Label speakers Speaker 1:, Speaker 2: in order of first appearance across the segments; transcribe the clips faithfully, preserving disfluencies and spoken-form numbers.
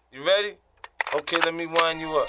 Speaker 1: You ready? Okay, let me wind you up.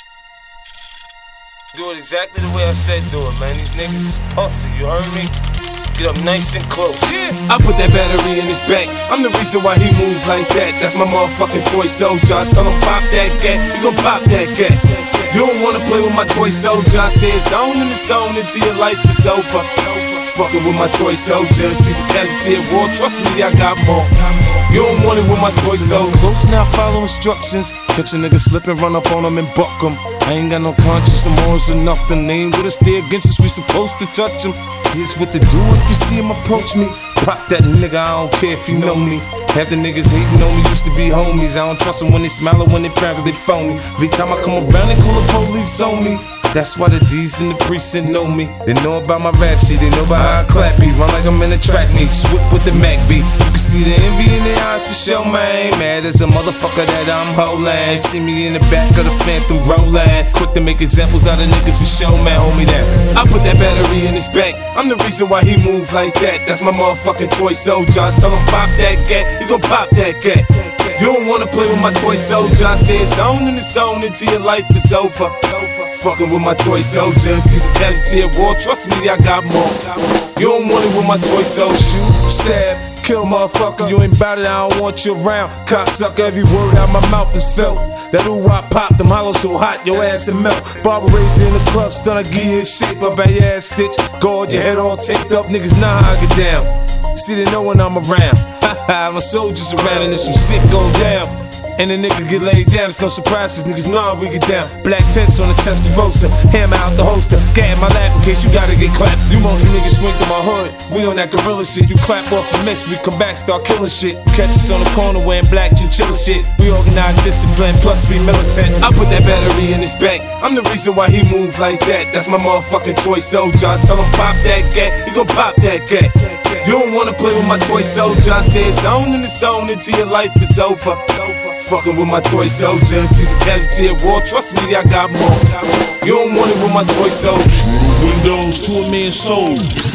Speaker 1: Do it exactly the way I said do it, man. These niggas is pussy, you heard me? Get up nice and close. Yeah.
Speaker 2: I put that battery in his back. I'm the reason why he moves like that. That's my motherfucking toy soldier. I tell him pop that cat, he gon' pop that cat. You don't wanna play with my toy soldier. I say it's on in the zone until your life is over. Fucking with my toy soldier. If he's a casualty at war, trust me, I got more. You don't want it with my toy soldier. Close now, follow instructions. Catch a nigga slippin', run up on him and buck him. I ain't got no conscience, no morals or nothing. They ain't with us, stay against us, we supposed to touch him. Here's what to do if you see him approach me. Pop that nigga, I don't care if you know me. Half the niggas hating on me used to be homies. I don't trust them when they smile or when they frown cause they phony. Every time I come around they call the police on me. That's why the D's in the precinct know me. They know about my rap shit, they know about how I clap beat. Run like I'm in a track meet, swip with the Mac beat. You can see the envy in their eyes for sure, man. Mad as a motherfucker that I'm holding. See me in the back of the Phantom rolling. Quick to make examples out of niggas for sure, man. Hold me down. I put that battery in his back. I'm the reason why he move like that. That's my motherfucking toy soldier. I tell him pop that cat, he gon' pop that cat. You don't wanna play with my toy soldier. I say it's on in the zone until your life is over. Fucking with my toy soldier. If he's a casualty at war, trust me, I got more. You don't want it with my toy soldier. Shoot, stab, kill, motherfucker. You ain't bout it, I don't want you around. Cocksucker, every word out my mouth is felt. That ooh-wop pop, them hollows so hot, your ass and melt. Barbara raised in the club, stun, I give you a shape up at your ass stitch. Guard your head all taped up, niggas know how I get down. See, they know when I'm around. Ha my soldiers around and if some shit go down. And the nigga get laid down, it's no surprise cause niggas know how we get down. Black tents on the Testarossa, hammer out the holster. Gat in my lap in case you gotta get clapped. You want the niggas swing through my hood, we on that gorilla shit. You clap off a miss, we come back, start killing shit. Catch us on the corner wearing black chinchilla shit. We organized discipline, plus we militant. I put that battery in his back, I'm the reason why he move like that. That's my motherfucking toy soldier. I tell him pop that cat, he gon' pop that cat. You don't wanna play with my toy soldier. I say it's on in the zone until your life is over. Fucking with my toy soldier. If he's a casualty at war, trust me, I got more. You don't want it with my toy soldier.
Speaker 3: Windows to a man's soul.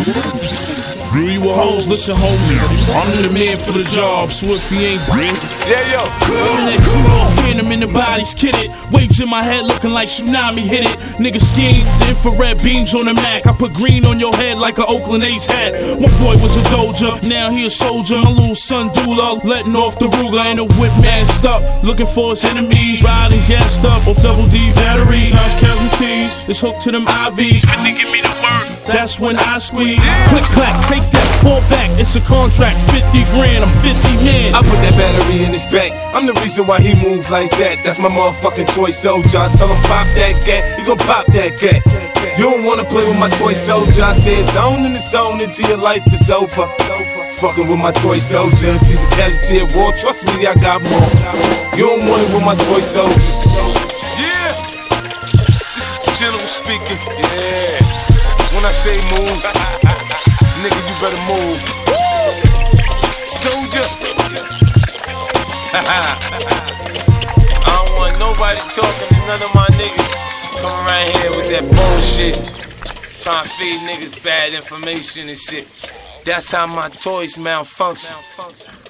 Speaker 3: Real you a hoes, listen homie. I'm the man for the job, so if he ain't real.
Speaker 1: Yeah, yo.
Speaker 3: I'm in that cool phantom in the body's kidded. Waves in my head looking like tsunami hit it. Nigga scheme, the infrared beams on the Mac. I put green on your head like an Oakland A's hat. My boy was a doja, now he a soldier. My little son Dula, letting off the Ruger and a whip masked up. Looking for his enemies, riding gassed up off double D batteries. House casualties, it's hooked to them I Vs. When they give me the word, that's when I squeeze. Click clack, take that, fall back, it's a contract. Fifty grand, I'm fifty man.
Speaker 2: I put that battery in his back, I'm the reason why he move like that. That's my motherfucking toy soldier. I tell him pop that cat, he gon' pop that cat. You don't wanna play with my toy soldier. I say it's on in the zone until your life is over. Fucking with my toy soldier. If he's a casualty at war, trust me, I got more. You don't want it with my toy soldiers.
Speaker 1: Yeah, this is the general speaking. Yeah, when I say move, nigga, you better move. Soldier. I don't want nobody talking to none of my niggas. Come around here with that bullshit, trying to feed niggas bad information and shit. That's how my toys malfunction.